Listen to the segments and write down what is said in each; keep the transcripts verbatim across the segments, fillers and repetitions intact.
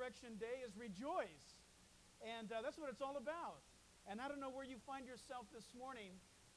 Resurrection Day is rejoice. And uh, that's what it's all about. And I don't know where you find yourself this morning.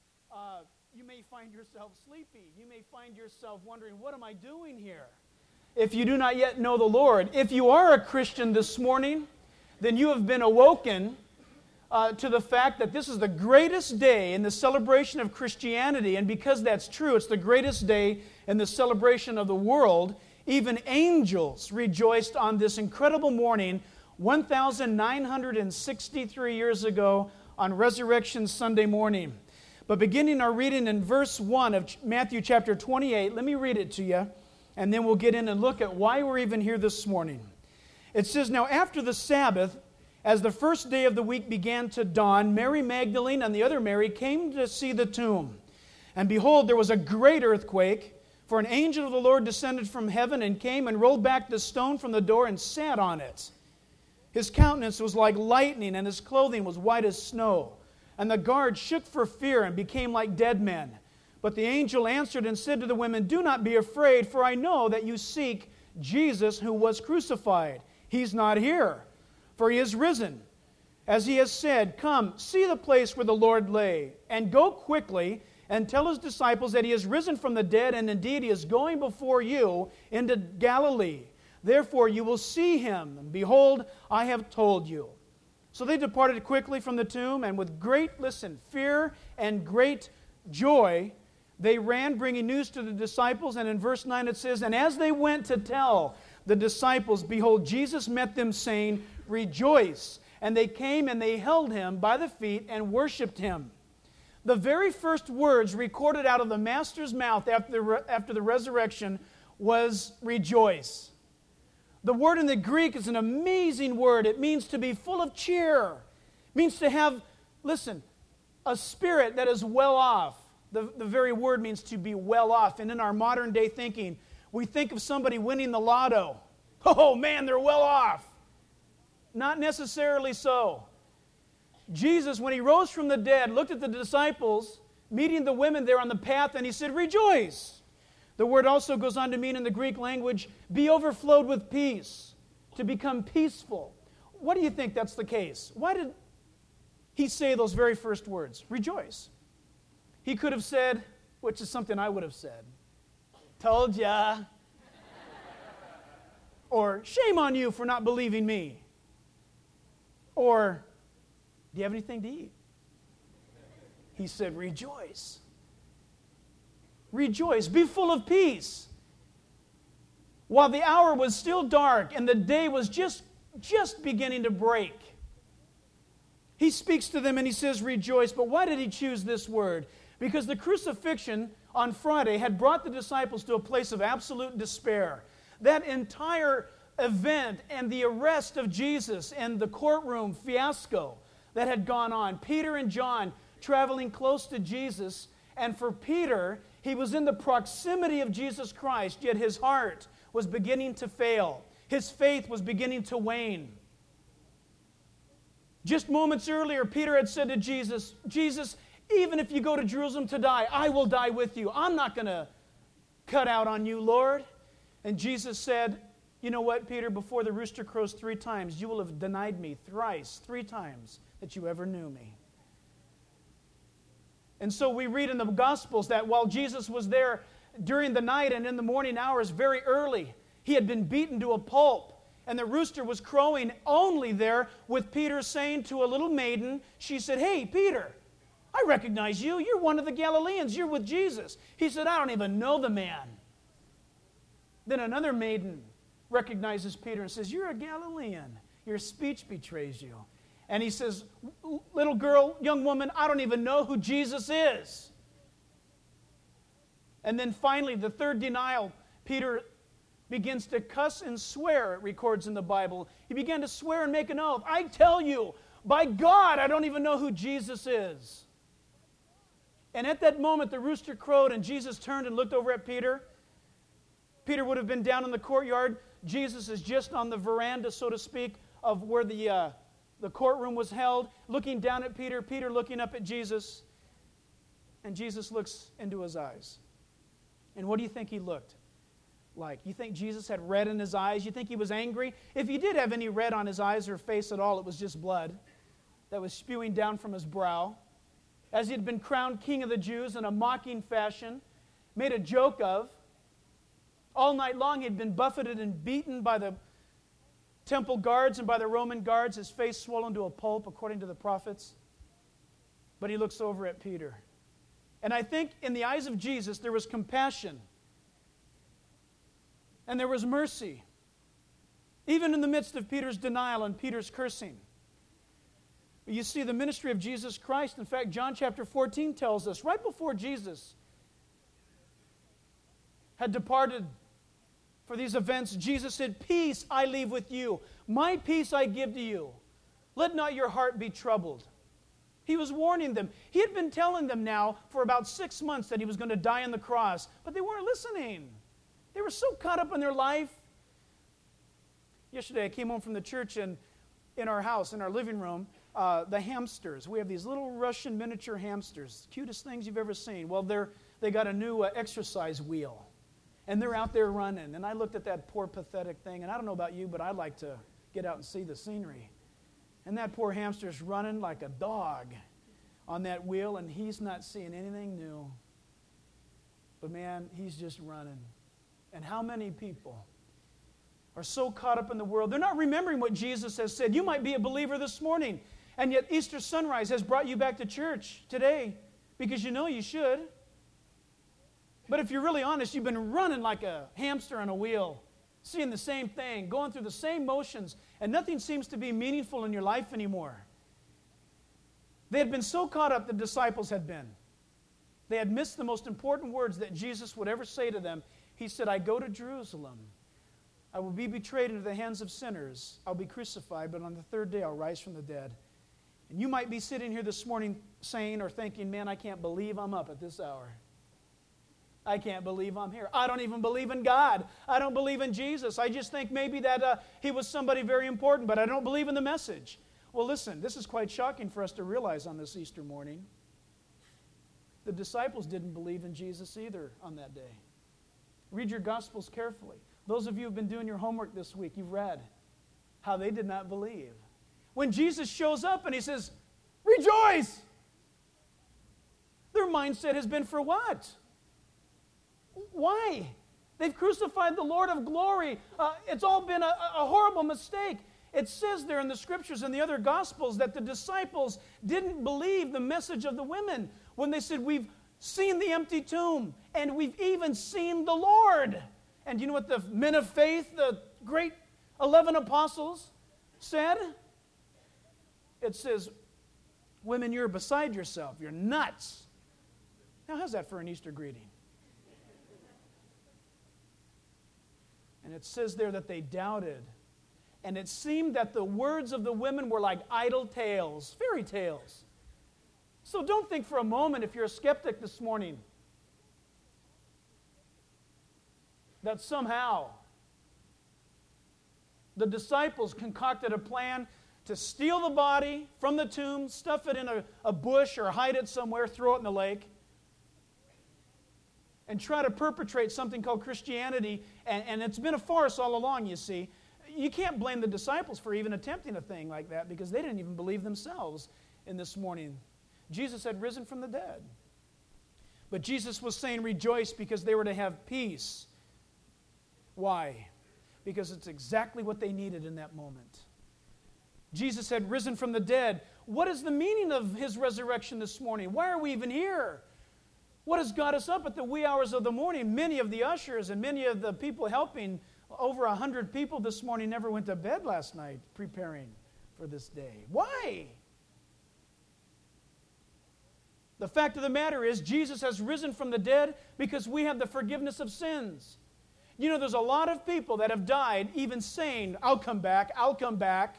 Uh, you may find yourself sleepy. You may find yourself wondering, what am I doing here? If you do not yet know the Lord, if you are a Christian this morning, then you have been awoken uh, to the fact that this is the greatest day in the celebration of Christianity. And because that's true, it's the greatest day in the celebration of the world. Even angels rejoiced on this incredible morning one thousand nine hundred sixty-three years ago on Resurrection Sunday morning. But beginning our reading in verse one of Matthew chapter twenty-eight, let me read it to you, and then we'll get in and look at why we're even here this morning. It says, "Now after the Sabbath, as the first day of the week began to dawn, Mary Magdalene and the other Mary came to see the tomb. And behold, there was a great earthquake, for an angel of the Lord descended from heaven and came and rolled back the stone from the door and sat on it. His countenance was like lightning, and his clothing was white as snow. And the guards shook for fear and became like dead men. But the angel answered and said to the women, 'Do not be afraid, for I know that you seek Jesus who was crucified. He's not here, for he is risen. As he has said, come, see the place where the Lord lay, and go quickly and tell his disciples that he is risen from the dead, and indeed he is going before you into Galilee. Therefore you will see him, and behold, I have told you.' So they departed quickly from the tomb, and with great, listen, fear and great joy, they ran, bringing news to the disciples. And in verse nine it says, 'And as they went to tell the disciples, behold, Jesus met them, saying, Rejoice. And they came and they held him by the feet and worshipped him.'" The very first words recorded out of the Master's mouth after the, after the resurrection was rejoice. The word in the Greek is an amazing word. It means to be full of cheer. It means to have, listen, a spirit that is well off. The, the very word means to be well off. And in our modern day thinking, we think of somebody winning the lotto. Oh man, they're well off. Not necessarily so. Jesus, when he rose from the dead, looked at the disciples, meeting the women there on the path, and he said, "Rejoice." The word also goes on to mean in the Greek language, be overflowed with peace, to become peaceful. What do you think that's the case? Why did he say those very first words? Rejoice. He could have said, which is something I would have said, "Told ya." Or, "Shame on you for not believing me." Or, "Do you have anything to eat?" He said, "Rejoice." Rejoice. Be full of peace. While the hour was still dark and the day was just, just beginning to break, he speaks to them and he says, "Rejoice." But why did he choose this word? Because the crucifixion on Friday had brought the disciples to a place of absolute despair. That entire event and the arrest of Jesus and the courtroom fiasco that had gone on, Peter and John traveling close to Jesus, and for Peter, he was in the proximity of Jesus Christ, yet his heart was beginning to fail. His faith was beginning to wane. Just moments earlier, Peter had said to Jesus, "Jesus, even if you go to Jerusalem to die, I will die with you. I'm not going to cut out on you, Lord." And Jesus said, "You know what, Peter, before the rooster crows three times, you will have denied me thrice, three times, that you ever knew me." And so we read in the Gospels that while Jesus was there during the night and in the morning hours very early, he had been beaten to a pulp, and the rooster was crowing only there with Peter saying to a little maiden, she said, "Hey, Peter, I recognize you. You're one of the Galileans. You're with Jesus." He said, "I don't even know the man." Then another maiden recognizes Peter and says, "You're a Galilean. Your speech betrays you." And he says, "Little girl, young woman, I don't even know who Jesus is." And then finally, the third denial, Peter begins to cuss and swear, it records in the Bible. He began to swear and make an oath. "I tell you, by God, I don't even know who Jesus is." And at that moment, the rooster crowed, and Jesus turned and looked over at Peter. Peter would have been down in the courtyard. Jesus is just on the veranda, so to speak, of where the, uh, the courtroom was held, looking down at Peter, Peter looking up at Jesus, and Jesus looks into his eyes. And what do you think he looked? like? You think Jesus had red in his eyes? You think he was angry? If he did have any red on his eyes or face at all, it was just blood that was spewing down from his brow. As he had been crowned king of the Jews in a mocking fashion, made a joke of. All night long he had been buffeted and beaten by the temple guards and by the Roman guards, his face swollen to a pulp, according to the prophets. But he looks over at Peter. And I think in the eyes of Jesus there was compassion. And there was mercy. Even in the midst of Peter's denial and Peter's cursing. You see, the ministry of Jesus Christ, in fact, John chapter fourteen tells us, right before Jesus had departed for these events, Jesus said, "Peace I leave with you. My peace I give to you. Let not your heart be troubled." He was warning them. He had been telling them now for about six months that he was going to die on the cross, but they weren't listening. They were so caught up in their life. Yesterday I came home from the church, and in our house, in our living room, uh, the hamsters. We have these little Russian miniature hamsters, cutest things you've ever seen. Well, they're they got a new uh, exercise wheel. And they're out there running. And I looked at that poor, pathetic thing. And I don't know about you, but I'd like to get out and see the scenery. And that poor hamster's running like a dog on that wheel. And he's not seeing anything new. But man, he's just running. And how many people are so caught up in the world, they're not remembering what Jesus has said. You might be a believer this morning. And yet Easter sunrise has brought you back to church today. Because you know you should. But if you're really honest, you've been running like a hamster on a wheel, seeing the same thing, going through the same motions, and nothing seems to be meaningful in your life anymore. They had been so caught up, the disciples had been. They had missed the most important words that Jesus would ever say to them. He said, "I go to Jerusalem. I will be betrayed into the hands of sinners. I'll be crucified, but on the third day I'll rise from the dead." And you might be sitting here this morning saying or thinking, "Man, I can't believe I'm up at this hour. I can't believe I'm here. I don't even believe in God. I don't believe in Jesus. I just think maybe that uh, he was somebody very important, but I don't believe in the message." Well, listen, this is quite shocking for us to realize on this Easter morning. The disciples didn't believe in Jesus either on that day. Read your Gospels carefully. Those of you who have been doing your homework this week, you've read how they did not believe. When Jesus shows up and he says, "Rejoice!" their mindset has been for what? Why? They've crucified the Lord of glory. Uh, it's all been a, a horrible mistake. It says there in the Scriptures and the other Gospels that the disciples didn't believe the message of the women when they said, "We've seen the empty tomb, and we've even seen the Lord." And you know what the men of faith, the great eleven apostles, said? It says, "Women, you're beside yourself. You're nuts." Now, how's that for an Easter greeting? And it says there that they doubted. And it seemed that the words of the women were like idle tales, fairy tales. So don't think for a moment, if you're a skeptic this morning, that somehow the disciples concocted a plan to steal the body from the tomb, stuff it in a, a bush or hide it somewhere, throw it in the lake, and try to perpetrate something called Christianity. And, and it's been a farce all along, you see. You can't blame the disciples for even attempting a thing like that because they didn't even believe themselves in this morning. Jesus had risen from the dead. But Jesus was saying rejoice because they were to have peace. Why? Because it's exactly what they needed in that moment. Jesus had risen from the dead. What is the meaning of his resurrection this morning? Why are we even here? What has got us up at the wee hours of the morning? Many of the ushers and many of the people helping, over a hundred people this morning, never went to bed last night preparing for this day. Why? The fact of the matter is Jesus has risen from the dead because we have the forgiveness of sins. You know, there's a lot of people that have died even saying, "I'll come back, I'll come back."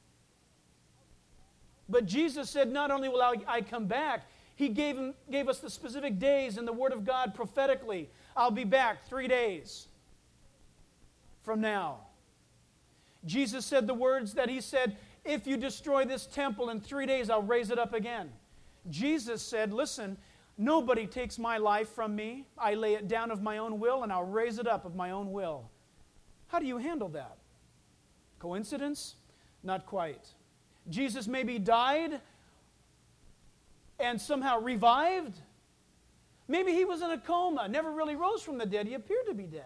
But Jesus said, not only will I, I come back, He gave, him, gave us the specific days in the Word of God prophetically. I'll be back three days from now. Jesus said the words that He said, "If you destroy this temple in three days, I'll raise it up again." Jesus said, listen, Nobody takes my life from me. I lay it down of my own will, and I'll raise it up of my own will. How do you handle that? Coincidence? Not quite. Jesus maybe died and somehow revived. Maybe he was in a coma, never really rose from the dead. He appeared to be dead.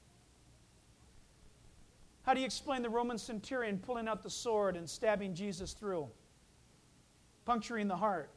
How do you explain the Roman centurion pulling out the sword and stabbing Jesus through, puncturing the heart?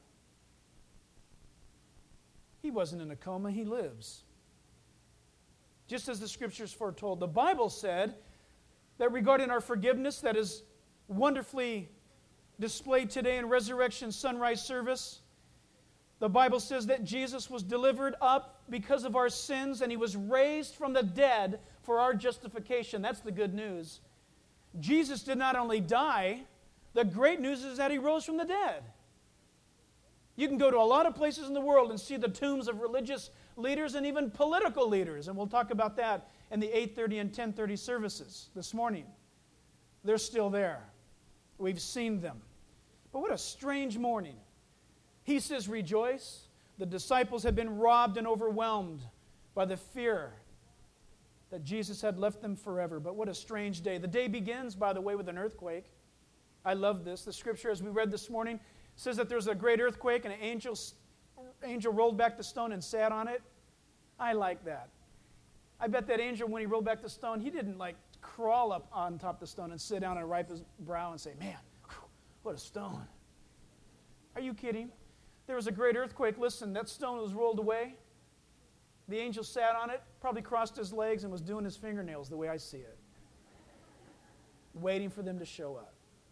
He wasn't in a coma, he lives. Just as the Scriptures foretold. The Bible said that regarding our forgiveness that is wonderfully displayed today in Resurrection Sunrise Service, the Bible says that Jesus was delivered up because of our sins and he was raised from the dead for our justification. That's the good news. Jesus did not only die, the great news is that he rose from the dead. You can go to a lot of places in the world and see the tombs of religious leaders and even political leaders, and we'll talk about that in the eight thirty and ten thirty services this morning. They're still there. We've seen them. But what a strange morning. He says, rejoice. The disciples had been robbed and overwhelmed by the fear that Jesus had left them forever. But what a strange day. The day begins, by the way, with an earthquake. I love this. The Scripture, as we read this morning, says that there's a great earthquake and an angel, angel rolled back the stone and sat on it. I like that. I bet that angel, when he rolled back the stone, he didn't like crawl up on top of the stone and sit down and wipe his brow and say, man, whew, what a stone. Are you kidding? There was a great earthquake. Listen, that stone was rolled away. The angel sat on it, probably crossed his legs and was doing his fingernails the way I see it, waiting for them to show up.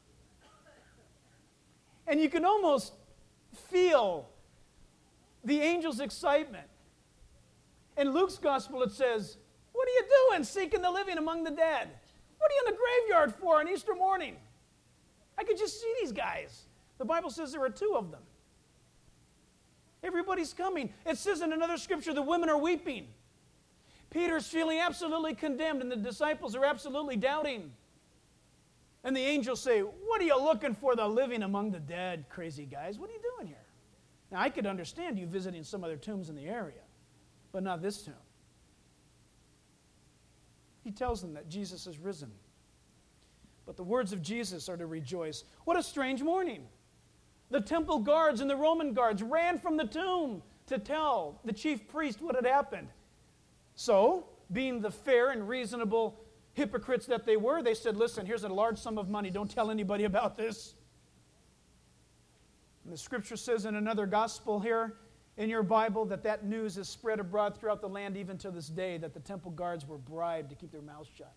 And you can almost feel the angel's excitement. In Luke's gospel it says, what are you doing seeking the living among the dead? What are you in the graveyard for on Easter morning? I could just see these guys. The Bible says there were two of them. Everybody's coming. It says in another scripture, the women are weeping. Peter's feeling absolutely condemned, and the disciples are absolutely doubting. And the angels say, what are you looking for, the living among the dead, crazy guys? What are you doing here? Now, I could understand you visiting some other tombs in the area, but not this tomb. He tells them that Jesus is risen. But the words of Jesus are to rejoice. What a strange morning. The temple guards and the Roman guards ran from the tomb to tell the chief priest what had happened. So, being the fair and reasonable hypocrites that they were, they said, listen, here's a large sum of money. Don't tell anybody about this. And the Scripture says in another gospel here in your Bible that that news is spread abroad throughout the land even to this day, that the temple guards were bribed to keep their mouths shut.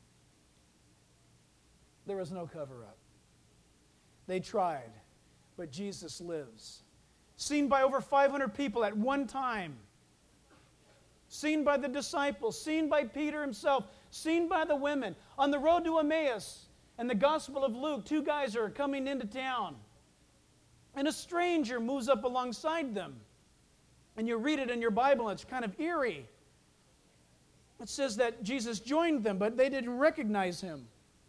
There was no cover-up. They tried. But Jesus lives. Seen by over five hundred people at one time. Seen by the disciples. Seen by Peter himself. Seen by the women. On the road to Emmaus, in the Gospel of Luke, two guys are coming into town. And a stranger moves up alongside them. And you read it in your Bible, and it's kind of eerie. It says that Jesus joined them, but they didn't recognize him.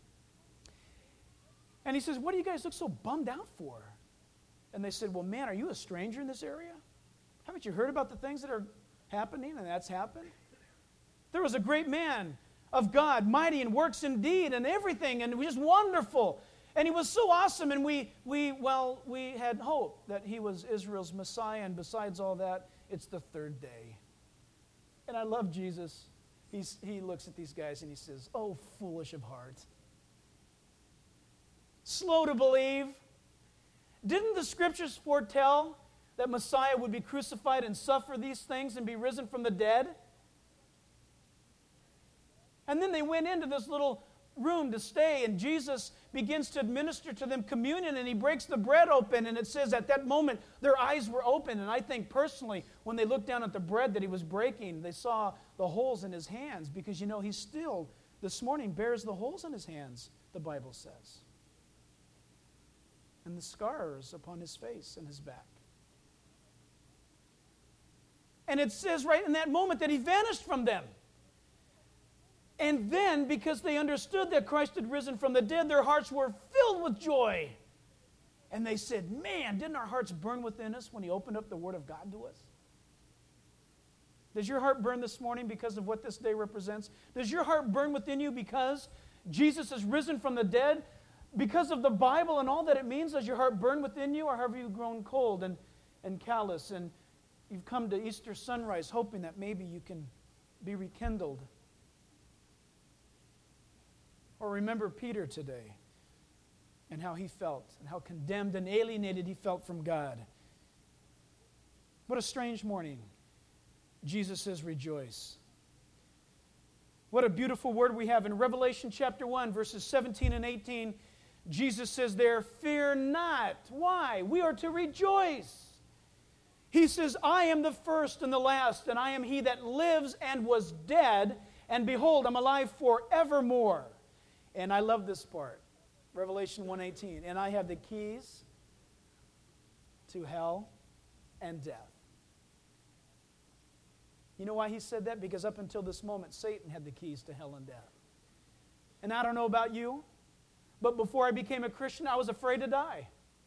And he says, what do you guys look so bummed out for? And they said, well, man, are you a stranger in this area? Haven't you heard about the things that are happening? And that's happened. There was a great man of God, mighty in works indeed and everything, and just wonderful. And he was so awesome, and we, we, well, we had hope that he was Israel's Messiah, and besides all that, it's the third day. And I love Jesus. He's, he looks at these guys and he says, oh, foolish of heart. Slow to believe. Didn't the Scriptures foretell that Messiah would be crucified and suffer these things and be risen from the dead? And then they went into this little room to stay, and Jesus begins to administer to them communion, and he breaks the bread open, and it says at that moment their eyes were open. And I think personally, when they looked down at the bread that he was breaking, they saw the holes in his hands, because you know he still, this morning, bears the holes in his hands, the Bible says. And the scars upon his face and his back. And it says right in that moment that he vanished from them. And then, because they understood that Christ had risen from the dead, their hearts were filled with joy. And they said, man, didn't our hearts burn within us when he opened up the Word of God to us? Does your heart burn this morning because of what this day represents? Does your heart burn within you because Jesus has risen from the dead? Because of the Bible and all that it means? Does your heart burn within you, or have you grown cold and, and callous, and you've come to Easter sunrise hoping that maybe you can be rekindled? Or remember Peter today and how he felt and how condemned and alienated he felt from God. What a strange morning. Jesus says, rejoice. What a beautiful word we have in Revelation chapter one, verses seventeen and eighteen. Jesus says there, fear not. Why? We are to rejoice. He says, I am the first and the last, and I am he that lives and was dead, and behold, I'm alive forevermore. And I love this part. Revelation one eighteen. And I have the keys to hell and death. You know why he said that? Because up until this moment, Satan had the keys to hell and death. And I don't know about you, but before I became a Christian, I was afraid to die.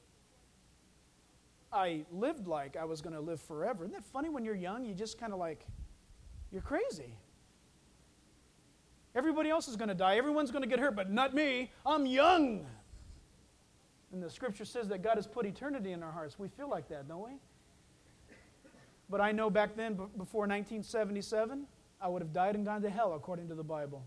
I lived like I was going to live forever. Isn't that funny? When you're young, you just kind of like, you're crazy. Everybody else is going to die. Everyone's going to get hurt, but not me. I'm young. And the Scripture says that God has put eternity in our hearts. We feel like that, don't we? But I know back then, b- before nineteen seventy-seven, I would have died and gone to hell according to the Bible.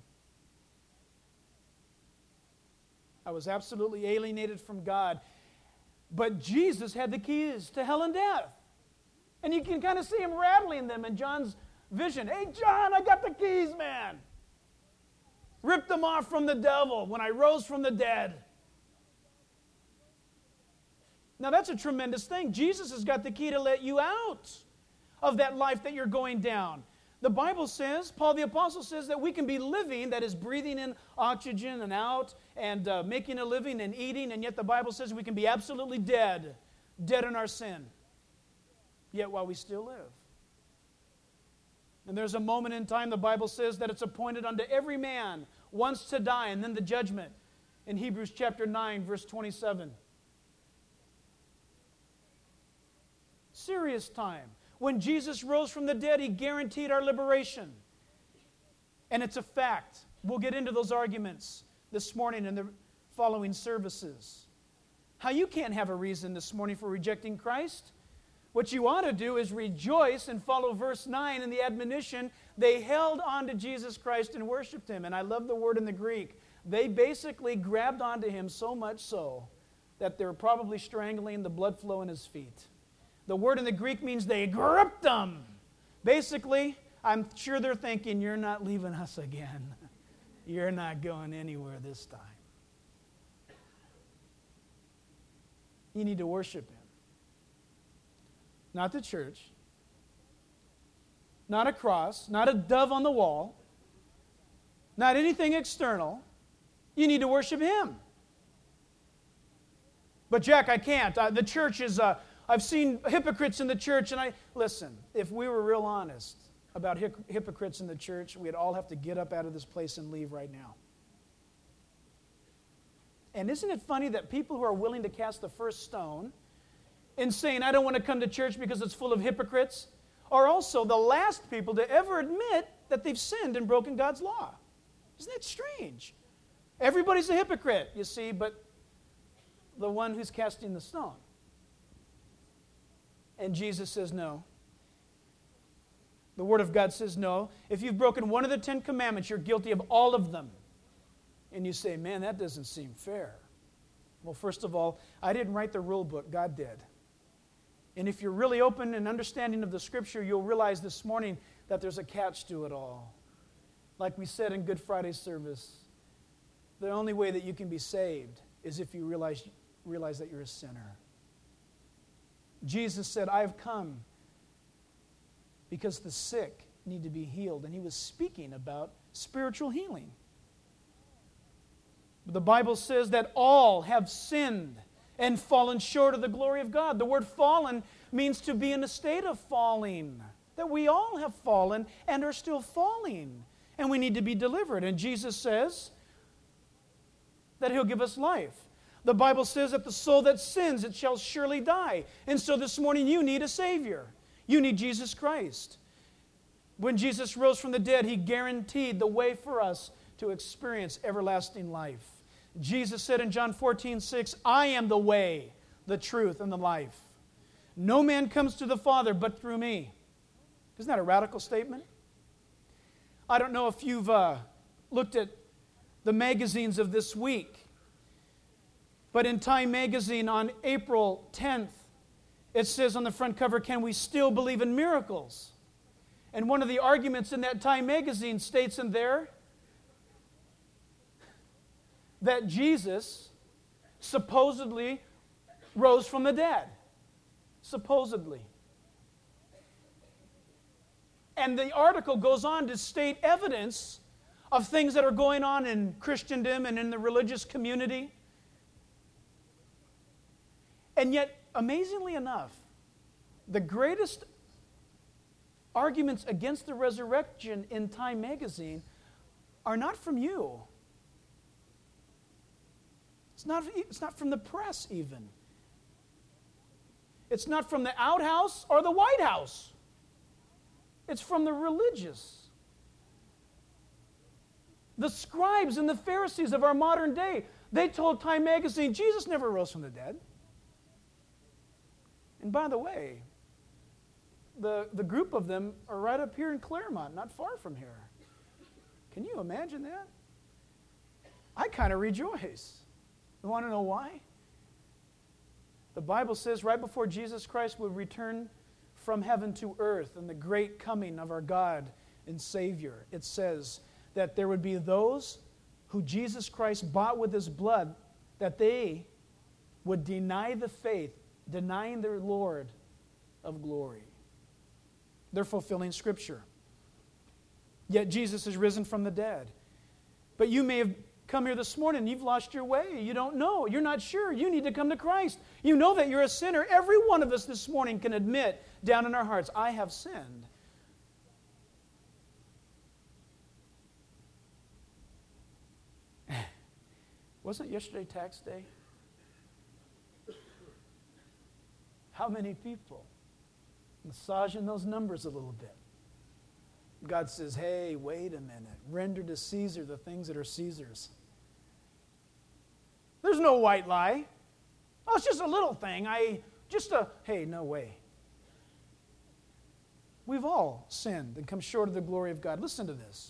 I was absolutely alienated from God. But Jesus had the keys to hell and death. And you can kind of see him rattling them in John's vision. Hey, John, I got the keys, man. Ripped them off from the devil when I rose from the dead. Now that's a tremendous thing. Jesus has got the key to let you out of that life that you're going down. The Bible says, Paul the Apostle says that we can be living, that is breathing in oxygen and out and uh, making a living and eating, and yet the Bible says we can be absolutely dead, dead in our sin, yet while we still live. And there's a moment in time, the Bible says, that it's appointed unto every man once to die, and then the judgment in Hebrews chapter nine, verse twenty-seven. Serious time. When Jesus rose from the dead, he guaranteed our liberation. And it's a fact. We'll get into those arguments this morning in the following services. How you can't have a reason this morning for rejecting Christ. What you ought to do is rejoice and follow verse nine in the admonition. They held on to Jesus Christ and worshiped him. And I love the word in the Greek. They basically grabbed onto him so much so that they were probably strangling the blood flow in his feet. The word in the Greek means they gripped them. Basically, I'm sure they're thinking, you're not leaving us again. You're not going anywhere this time. You need to worship him. Not the church. Not a cross. Not a dove on the wall. Not anything external. You need to worship him. But Jack, I can't. Uh, the church is... Uh, I've seen hypocrites in the church, and I... Listen, if we were real honest about hip- hypocrites in the church, we'd all have to get up out of this place and leave right now. And isn't it funny that people who are willing to cast the first stone in saying, I don't want to come to church because it's full of hypocrites, are also the last people to ever admit that they've sinned and broken God's law? Isn't that strange? Everybody's a hypocrite, you see, but the one who's casting the stone. And Jesus says no. The Word of God says no. If you've broken one of the Ten Commandments, you're guilty of all of them. And you say, man, that doesn't seem fair. Well, first of all, I didn't write the rule book. God did. And if you're really open and understanding of the Scripture, you'll realize this morning that there's a catch to it all. Like we said in Good Friday service, the only way that you can be saved is if you realize, realize that you're a sinner. Jesus said, I have come because the sick need to be healed. And he was speaking about spiritual healing. The Bible says that all have sinned and fallen short of the glory of God. The word fallen means to be in a state of falling. That we all have fallen and are still falling. And we need to be delivered. And Jesus says that he'll give us life. The Bible says that the soul that sins, it shall surely die. And so this morning you need a Savior. You need Jesus Christ. When Jesus rose from the dead, He guaranteed the way for us to experience everlasting life. Jesus said in John fourteen six, I am the way, the truth, and the life. No man comes to the Father but through me. Isn't that a radical statement? I don't know if you've uh, looked at the magazines of this week, but in Time magazine on April tenth, it says on the front cover, can we still believe in miracles? And one of the arguments in that Time magazine states in there that Jesus supposedly rose from the dead. Supposedly. And the article goes on to state evidence of things that are going on in Christendom and in the religious community. And yet, amazingly enough, the greatest arguments against the resurrection in Time magazine are not from you. It's not, it's not from the press even. It's not from the outhouse or the White House. It's from the religious. The scribes and the Pharisees of our modern day, they told Time magazine, Jesus never rose from the dead. And by the way, the, the group of them are right up here in Claremont, not far from here. Can you imagine that? I kind of rejoice. You want to know why? The Bible says right before Jesus Christ would return from heaven to earth and the great coming of our God and Savior, it says that there would be those who Jesus Christ bought with His blood, that they would deny the faith, denying their Lord of glory. They're fulfilling Scripture. Yet Jesus is risen from the dead. But you may have come here this morning and you've lost your way. You don't know. You're not sure. You need to come to Christ. You know that you're a sinner. Every one of us this morning can admit down in our hearts, I have sinned. Wasn't yesterday tax day? How many people? Massaging those numbers a little bit. God says, hey, wait a minute. Render to Caesar the things that are Caesar's. There's no white lie. Oh, it's just a little thing. I just a, hey, no way. We've all sinned and come short of the glory of God. Listen to this.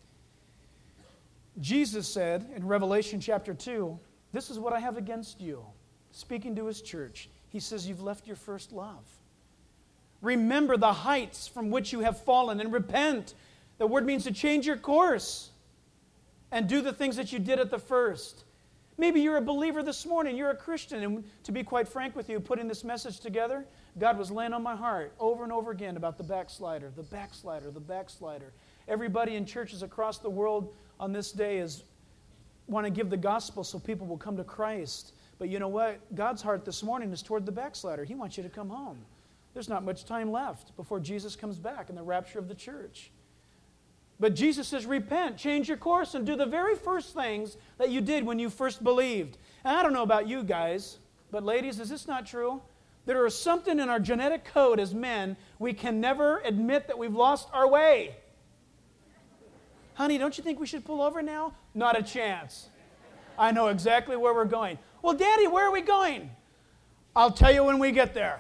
Jesus said in Revelation chapter two, this is what I have against you. Speaking to His church, He says, you've left your first love. Remember the heights from which you have fallen and repent. The word means to change your course and do the things that you did at the first. Maybe you're a believer this morning, you're a Christian, and to be quite frank with you, putting this message together, God was laying on my heart over and over again about the backslider, the backslider, the backslider. Everybody in churches across the world on this day is want to give the gospel so people will come to Christ. But you know what? God's heart this morning is toward the backslider. He wants you to come home. There's not much time left before Jesus comes back in the rapture of the church. But Jesus says, repent, change your course, and do the very first things that you did when you first believed. And I don't know about you guys, but ladies, is this not true? There is something in our genetic code as men, we can never admit that we've lost our way. Honey, don't you think we should pull over now? Not a chance. I know exactly where we're going. Well, Daddy, where are we going? I'll tell you when we get there.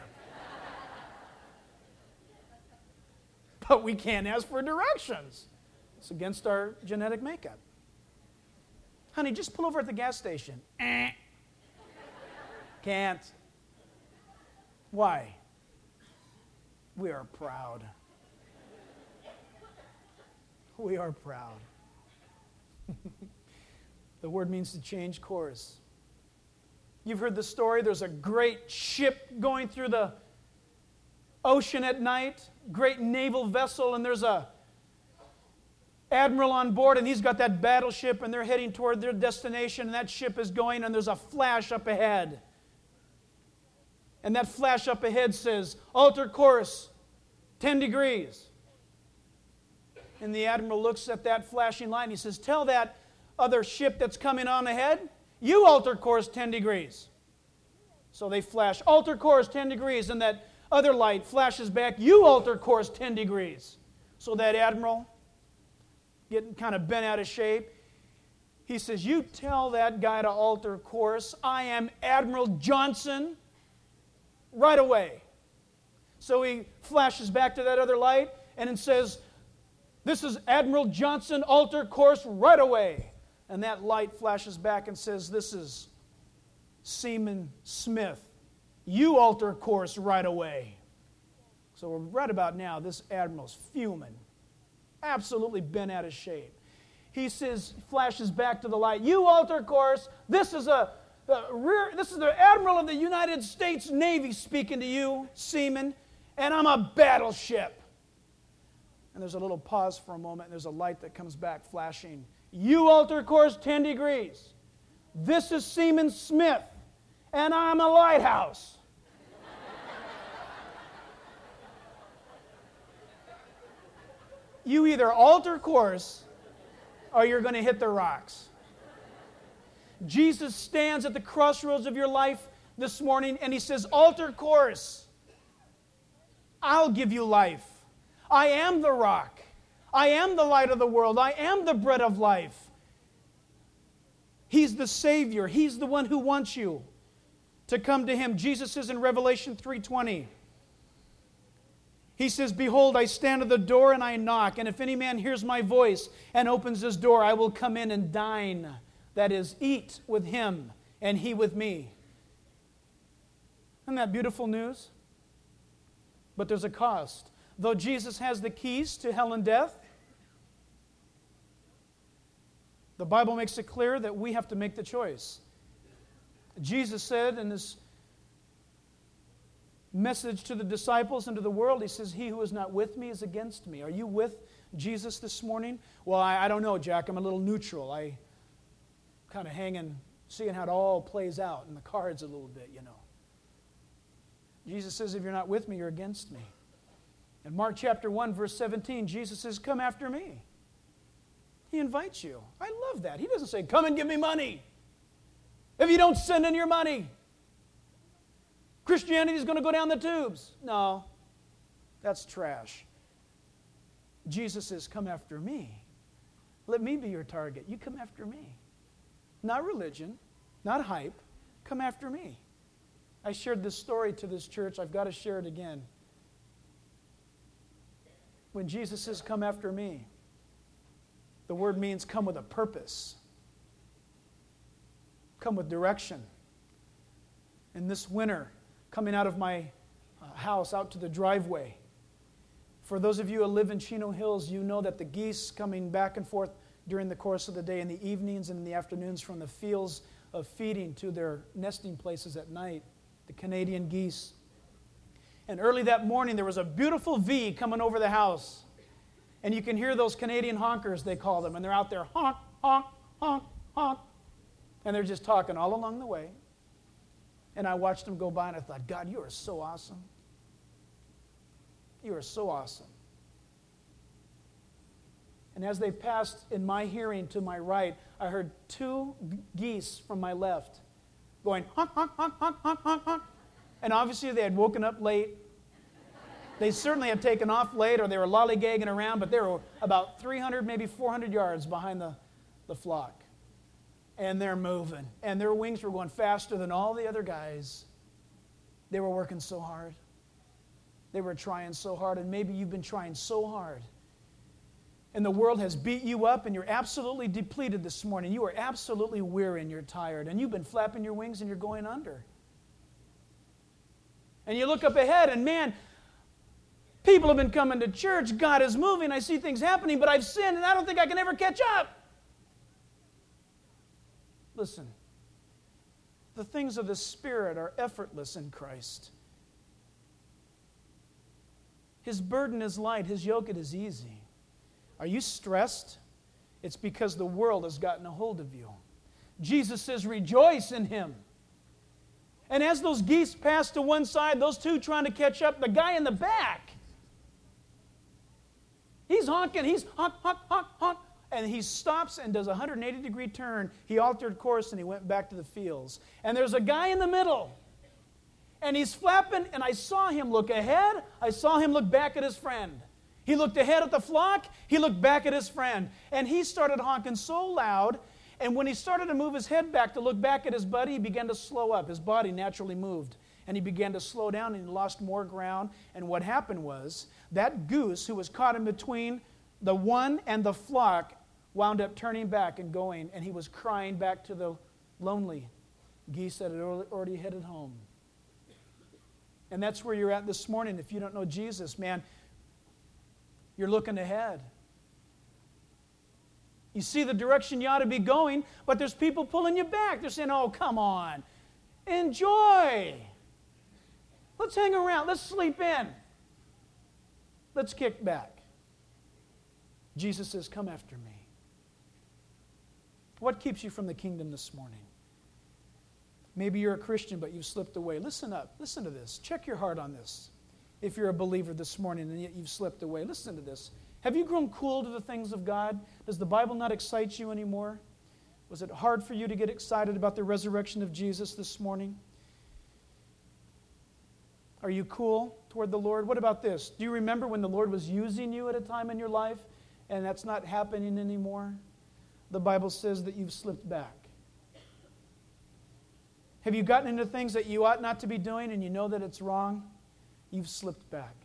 But we can't ask for directions. It's against our genetic makeup. Honey, just pull over at the gas station. Eh. Can't. Why? We are proud. We are proud. The word means to change course. You've heard the story. There's a great ship going through the ocean at night, great naval vessel, and there's a admiral on board, and he's got that battleship, and they're heading toward their destination, and that ship is going, and there's a flash up ahead. And that flash up ahead says, alter course, ten degrees. And the admiral looks at that flashing light, and he says, tell that other ship that's coming on ahead, you alter course ten degrees. So they flash, alter course ten degrees, and that other light flashes back, you alter course ten degrees. So that admiral, getting kind of bent out of shape, he says, you tell that guy to alter course. I am Admiral Johnson, right away. So he flashes back to that other light and it says, this is Admiral Johnson, alter course right away. And that light flashes back and says, this is Seaman Smith. You alter course right away. So we're right about now, this admiral's fuming, absolutely bent out of shape. He says, flashes back to the light, you alter course. This is a, a rear, this is the Admiral of the United States Navy speaking to you, seaman, and I'm a battleship. And there's a little pause for a moment, and there's a light that comes back flashing. You alter course ten degrees. This is Seaman Smith, and I'm a lighthouse. You either alter course or you're going to hit the rocks. Jesus stands at the crossroads of your life this morning and he says, alter course. I'll give you life. I am the rock. I am the light of the world. I am the bread of life. He's the Savior. He's the one who wants you to come to Him. Jesus says in Revelation three twenty, He says, behold, I stand at the door and I knock, and if any man hears my voice and opens his door, I will come in and dine, that is, eat with him and he with me. Isn't that beautiful news? But there's a cost. Though Jesus has the keys to hell and death, the Bible makes it clear that we have to make the choice. Jesus said in His message to the disciples and to the world, He says, he who is not with me is against me. Are you with Jesus this morning? Well, I, I don't know, Jack. I'm a little neutral. I kind of hanging, seeing how it all plays out in the cards a little bit, you know. Jesus says, if you're not with me, you're against me. In Mark chapter one, verse seventeen, Jesus says, come after me. He invites you. I love that. He doesn't say, come and give me money. If you don't send in your money, Christianity is going to go down the tubes. No, that's trash. Jesus says, come after me. Let me be your target. You come after me. Not religion, not hype. Come after me. I shared this story to this church. I've got to share it again. When Jesus says, come after me, the word means come with a purpose. Come with direction. And this winter, coming out of my uh, house out to the driveway, for those of you who live in Chino Hills, you know that the geese coming back and forth during the course of the day, in the evenings and in the afternoons, from the fields of feeding to their nesting places at night, the Canadian geese. And early that morning, there was a beautiful V coming over the house. And you can hear those Canadian honkers, they call them, and they're out there, honk, honk, honk, honk. And they're just talking all along the way. And I watched them go by, and I thought, God, you are so awesome. You are so awesome. And as they passed in my hearing to my right, I heard two geese from my left going, honk, honk, honk, honk, honk, honk, honk. And obviously they had woken up late. They certainly had taken off late, or they were lollygagging around, but they were about three hundred, maybe four hundred yards behind the, the flock. And they're moving. And their wings were going faster than all the other guys. They were working so hard. They were trying so hard, and maybe you've been trying so hard. And the world has beat you up, and you're absolutely depleted this morning. You are absolutely weary and you're tired, and you've been flapping your wings and you're going under. And you look up ahead, and man, people have been coming to church. God is moving. I see things happening, but I've sinned, and I don't think I can ever catch up. Listen, the things of the Spirit are effortless in Christ. His burden is light. His yoke it is easy. Are you stressed? It's because the world has gotten a hold of you. Jesus says, rejoice in Him. And as those geese pass to one side, those two trying to catch up, the guy in the back, he's honking, he's honk, honk, honk, honk. And he stops and does a one hundred eighty degree turn. He altered course and he went back to the fields. And there's a guy in the middle. And he's flapping, and I saw him look ahead. I saw him look back at his friend. He looked ahead at the flock. He looked back at his friend. And he started honking so loud. And when he started to move his head back to look back at his buddy, he began to slow up. His body naturally moved. And he began to slow down, and he lost more ground. And what happened was that goose who was caught in between the one and the flock wound up turning back and going. And he was crying back to the lonely geese that had already headed home. And that's where you're at this morning. If you don't know Jesus, man, you're looking ahead. You see the direction you ought to be going, but there's people pulling you back. They're saying, oh, come on. Enjoy. Let's hang around. Let's sleep in. Let's kick back. Jesus says, come after me. What keeps you from the kingdom this morning? Maybe you're a Christian, but you've slipped away. Listen up. Listen to this. Check your heart on this. If you're a believer this morning and yet you've slipped away, listen to this. Have you grown cool to the things of God? Does the Bible not excite you anymore? Was it hard for you to get excited about the resurrection of Jesus this morning? Are you cool toward the Lord? What about this? Do you remember when the Lord was using you at a time in your life and that's not happening anymore? The Bible says that you've slipped back. Have you gotten into things that you ought not to be doing and you know that it's wrong? You've slipped back.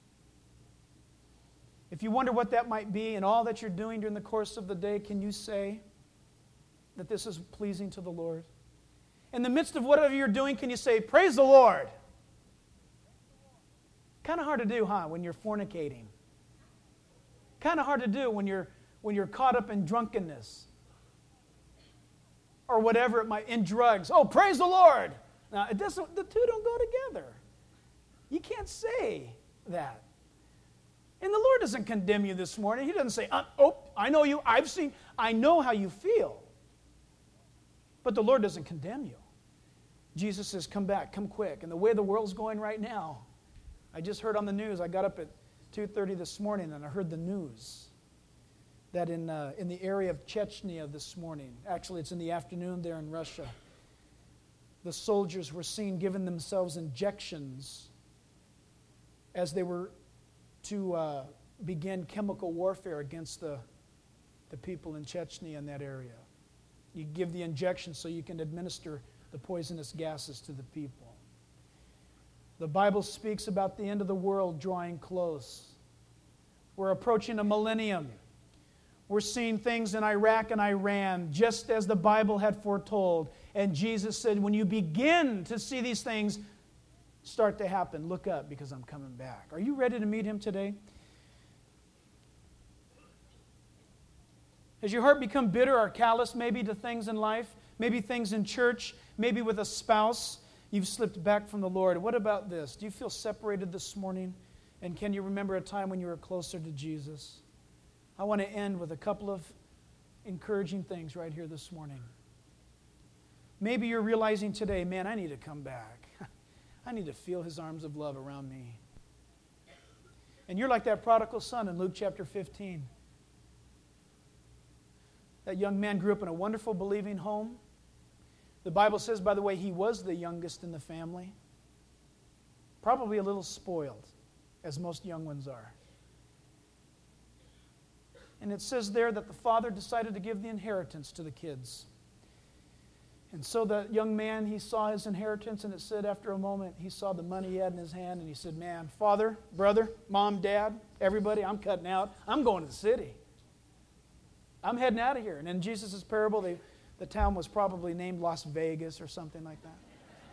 If you wonder what that might be and all that you're doing during the course of the day, can you say that this is pleasing to the Lord? In the midst of whatever you're doing, can you say, praise the Lord? Kind of hard to do, huh, when you're fornicating. Kind of hard to do when you're when you're caught up in drunkenness. Or whatever it might, in drugs. Oh, praise the Lord. Now, it doesn't, the two don't go together. You can't say that. And the Lord doesn't condemn you this morning. He doesn't say, uh, oh, I know you, I've seen, I know how you feel. But the Lord doesn't condemn you. Jesus says, come back, come quick. And the way the world's going right now, I just heard on the news, I got up at two thirty this morning and I heard the news that in, uh, in the area of Chechnya this morning, actually it's in the afternoon there in Russia, the soldiers were seen giving themselves injections as they were to uh, begin chemical warfare against the, the people in Chechnya in that area. You give the injection so you can administer the poisonous gases to the people. The Bible speaks about the end of the world drawing close. We're approaching a millennium. We're seeing things in Iraq and Iran just as the Bible had foretold. And Jesus said, when you begin to see these things start to happen, look up because I'm coming back. Are you ready to meet Him today? Has your heart become bitter or callous maybe to things in life? Maybe things in church? Maybe with a spouse? You've slipped back from the Lord. What about this? Do you feel separated this morning? And can you remember a time when you were closer to Jesus? I want to end with a couple of encouraging things right here this morning. Maybe you're realizing today, man, I need to come back. I need to feel His arms of love around me. And you're like that prodigal son in Luke chapter fifteen. That young man grew up in a wonderful, believing home. The Bible says, by the way, he was the youngest in the family. Probably a little spoiled, as most young ones are. And it says there that the father decided to give the inheritance to the kids. And so the young man, he saw his inheritance, and it said after a moment, he saw the money he had in his hand, and he said, man, father, brother, mom, dad, everybody, I'm cutting out. I'm going to the city. I'm heading out of here. And in Jesus' parable, they, the town was probably named Las Vegas or something like that.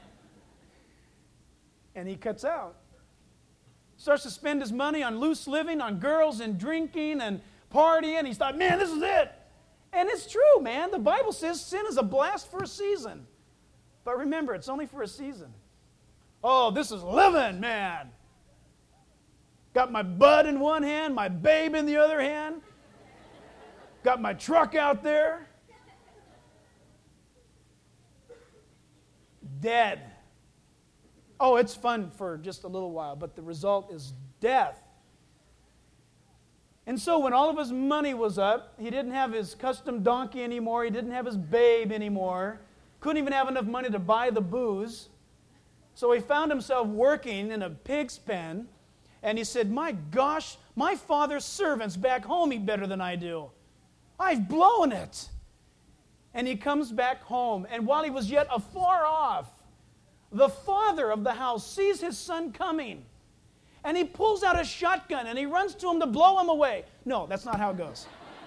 And he cuts out. Starts to spend his money on loose living, on girls and drinking and partying. He thought, man, this is it. And it's true, man. The Bible says sin is a blast for a season. But remember, it's only for a season. Oh, this is living, man. Got my bud in one hand, my babe in the other hand. Got my truck out there. Dead. Oh, it's fun for just a little while, but the result is death. And so when all of his money was up, he didn't have his custom donkey anymore, he didn't have his babe anymore, couldn't even have enough money to buy the booze. So he found himself working in a pig's pen, And he said, my gosh, my father's servants back home eat better than I do. I've blown it. And he comes back home. And while he was yet afar off, the father of the house sees his son coming. And he pulls out a shotgun and he runs to him to blow him away. No, that's not how it goes.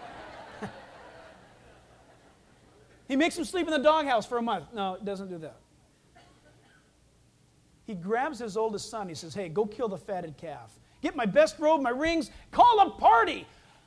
He makes him sleep in the doghouse for a month. No, it doesn't do that. He grabs his oldest son. He says, hey, go kill the fatted calf. Get my best robe, my rings, call a party.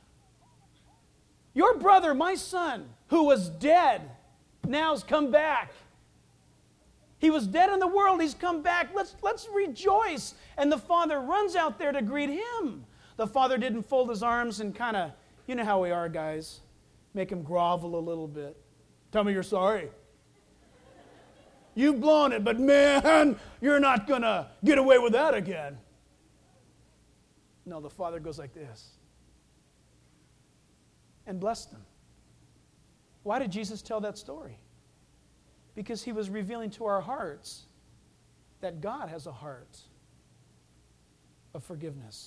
Your brother, my son, who was dead, now's come back. He was dead in the world. He's come back. Let's, let's rejoice. And the father runs out there to greet him. The father didn't fold his arms and kind of, you know how we are, guys, make him grovel a little bit. Tell me you're sorry. You've blown it, but man, you're not going to get away with that again. No, the father goes like this and blessed them. Why did Jesus tell that story? Because he was revealing to our hearts that God has a heart of forgiveness.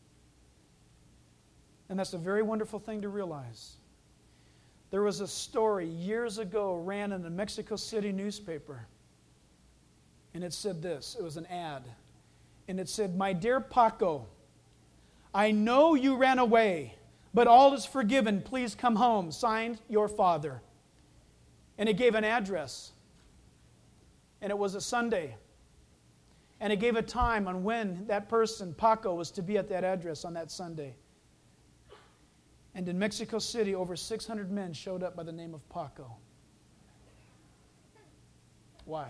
And that's a very wonderful thing to realize. There was a story years ago ran in the Mexico City newspaper. And it said this. It was an ad. And it said, my dear Paco, I know you ran away, but all is forgiven. Please come home. Signed, your father. And it gave an address. And it was a Sunday. And it gave a time on when that person, Paco, was to be at that address on that Sunday. And in Mexico City, over six hundred men showed up by the name of Paco. Why?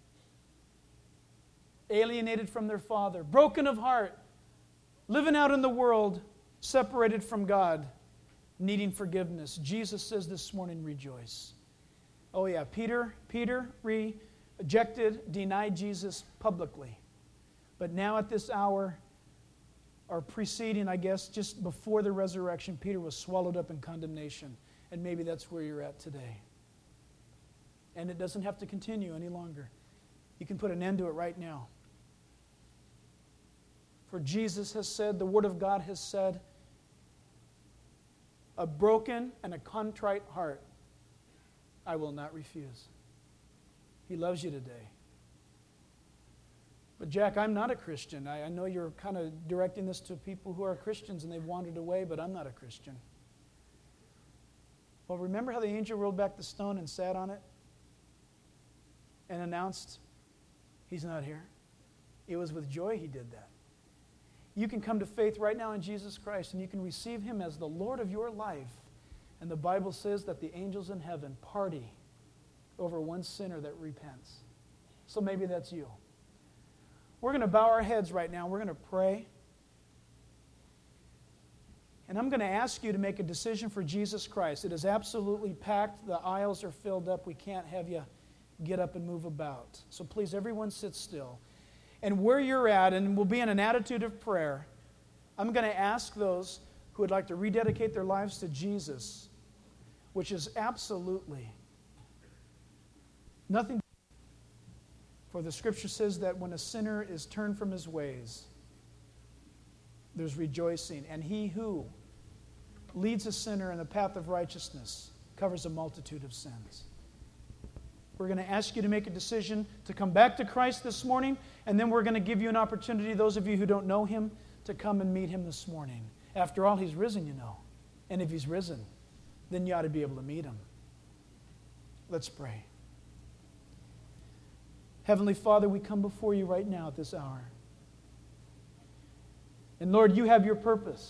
Alienated from their father, broken of heart, living out in the world, separated from God, needing forgiveness. Jesus says this morning, rejoice. Oh yeah, Peter, Peter rejected, denied Jesus publicly. But now at this hour, or preceding, I guess, just before the resurrection, Peter was swallowed up in condemnation. And maybe that's where you're at today. And it doesn't have to continue any longer. You can put an end to it right now. For Jesus has said, the Word of God has said, a broken and a contrite heart I will not refuse. He loves you today. But Jack, I'm not a Christian. I, I know you're kind of directing this to people who are Christians and they've wandered away, but I'm not a Christian. Well, remember how the angel rolled back the stone and sat on it and announced, he's not here? It was with joy he did that. You can come to faith right now in Jesus Christ and you can receive him as the Lord of your life. And the Bible says that the angels in heaven party over one sinner that repents. So maybe that's you. We're going to bow our heads right now. We're going to pray. And I'm going to ask you to make a decision for Jesus Christ. It is absolutely packed. The aisles are filled up. We can't have you get up and move about. So please, everyone sit still. And where you're at, and we'll be in an attitude of prayer, I'm going to ask those who would like to rededicate their lives to Jesus, which is absolutely nothing. For the Scripture says that when a sinner is turned from his ways, there's rejoicing. And he who leads a sinner in the path of righteousness covers a multitude of sins. We're going to ask you to make a decision to come back to Christ this morning, and then we're going to give you an opportunity, those of you who don't know him, to come and meet him this morning. After all, he's risen, you know. And if he's risen, then you ought to be able to meet him. Let's pray. Heavenly Father, we come before you right now at this hour. And Lord, you have your purpose.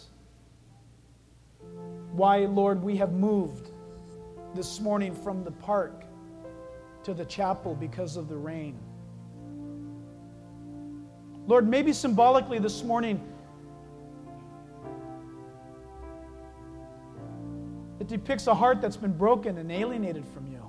Why, Lord, we have moved this morning from the park to the chapel because of the rain. Lord, maybe symbolically this morning, it depicts a heart that's been broken and alienated from you.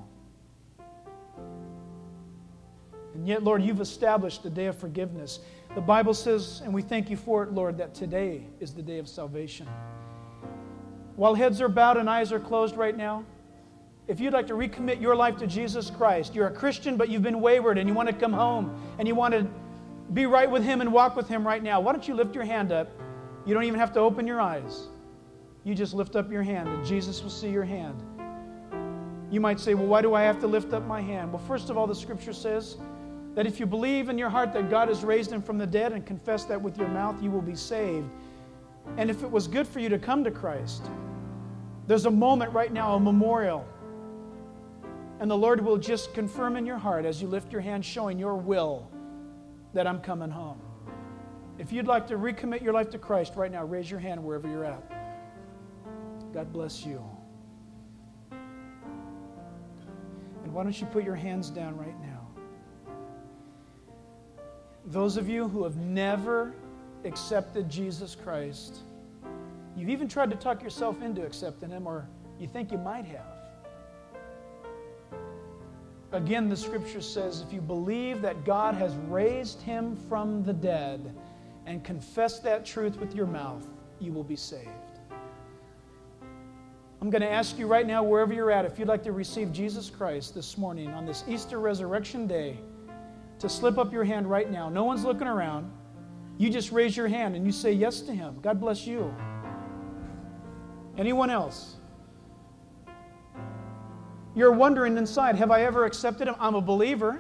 And yet, Lord, you've established the day of forgiveness. The Bible says, and we thank you for it, Lord, that today is the day of salvation. While heads are bowed and eyes are closed right now, if you'd like to recommit your life to Jesus Christ, you're a Christian, but you've been wayward and you want to come home and you want to be right with Him and walk with Him right now, why don't you lift your hand up? You don't even have to open your eyes. You just lift up your hand and Jesus will see your hand. You might say, well, why do I have to lift up my hand? Well, first of all, the Scripture says that if you believe in your heart that God has raised Him from the dead and confess that with your mouth, you will be saved. And if it was good for you to come to Christ, there's a moment right now, a memorial. And the Lord will just confirm in your heart as you lift your hand, showing your will that I'm coming home. If you'd like to recommit your life to Christ right now, raise your hand wherever you're at. God bless you. And why don't you put your hands down right now? Those of you who have never accepted Jesus Christ, you've even tried to talk yourself into accepting Him, or you think you might have. Again, the Scripture says, if you believe that God has raised Him from the dead and confess that truth with your mouth, you will be saved. I'm going to ask you right now, wherever you're at, if you'd like to receive Jesus Christ this morning on this Easter Resurrection Day, to slip up your hand right now. No one's looking around. You just raise your hand and you say yes to Him. God bless you. Anyone else? You're wondering inside, have I ever accepted Him? I'm a believer.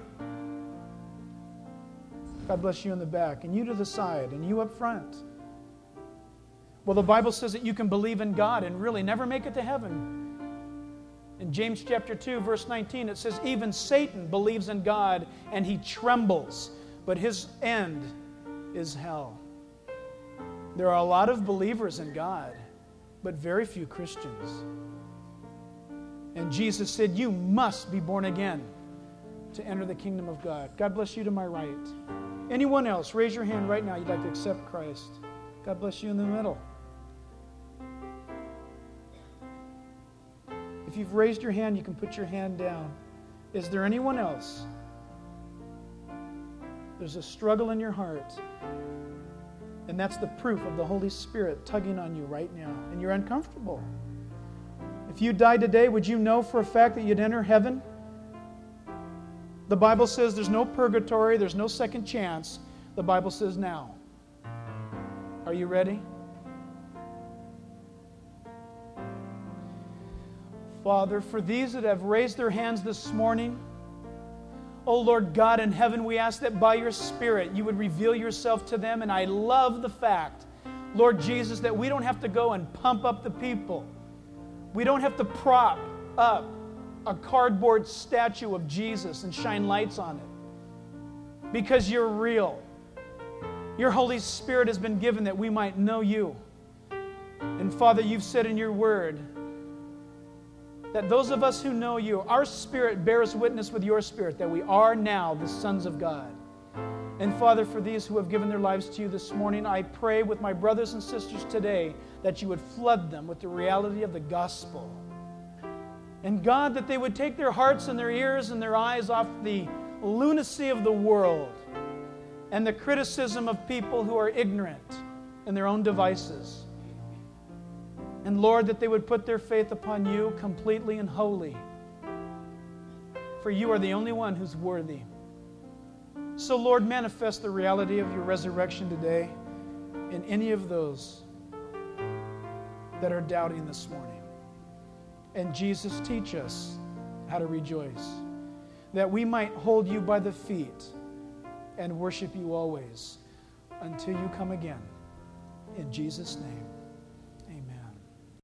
God bless you in the back, and you to the side, and you up front. Well, the Bible says that you can believe in God and really never make it to heaven. In James chapter two, verse nineteen, it says, even Satan believes in God and he trembles, but his end is hell. There are a lot of believers in God, but very few Christians. And Jesus said, you must be born again to enter the kingdom of God. God bless you to my right. Anyone else, raise your hand right now. You'd like to accept Christ. God bless you in the middle. If you've raised your hand, you can put your hand down. Is there anyone else? There's a struggle in your heart. And that's the proof of the Holy Spirit tugging on you right now. And you're uncomfortable. If you died today, would you know for a fact that you'd enter heaven? The Bible says there's no purgatory, there's no second chance. The Bible says now. Are you ready? Father, for these that have raised their hands this morning, oh Lord God in heaven, we ask that by your Spirit you would reveal yourself to them. And I love the fact, Lord Jesus, that we don't have to go and pump up the people. We don't have to prop up a cardboard statue of Jesus and shine lights on it. Because you're real. Your Holy Spirit has been given that we might know you. And Father, you've said in your word that those of us who know you, our spirit bears witness with your spirit that we are now the sons of God. And Father, for these who have given their lives to you this morning, I pray with my brothers and sisters today that you would flood them with the reality of the gospel. And God, that they would take their hearts and their ears and their eyes off the lunacy of the world and the criticism of people who are ignorant in their own devices. And Lord, that they would put their faith upon you completely and wholly. For you are the only one who's worthy. So Lord, manifest the reality of your resurrection today in any of those that are doubting this morning. And Jesus, teach us how to rejoice, that we might hold you by the feet and worship you always until you come again. In Jesus' name.